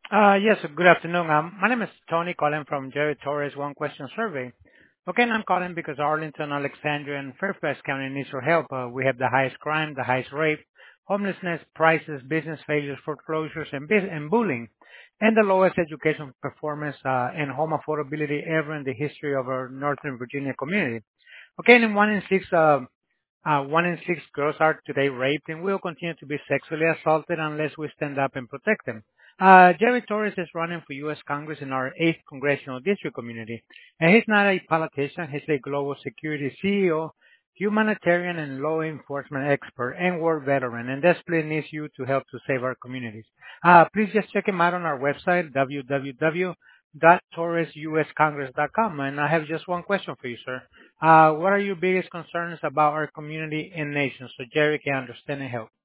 Yes, good afternoon. My name is Tony calling from Jerry Torres One Question Survey. Okay, and I'm calling because Arlington, Alexandria, and Fairfax County needs your help. We have the highest crime, the highest rape, homelessness, prices, business failures, foreclosures, and bullying, and the lowest education performance and home affordability ever in the history of our Northern Virginia community. Okay, and one in six girls are today raped and will continue to be sexually assaulted unless we stand up and protect them. Jerry Torres is running for U.S. Congress in our 8th Congressional District community. And he's not a politician, he's a global security CEO, humanitarian and law enforcement expert, and war veteran, and desperately needs you to help to save our communities. Please just check him out on our website, www.torresuscongress.com. And I have just one question for you, sir. What are your biggest concerns about our community and nation so Jerry can understand and help?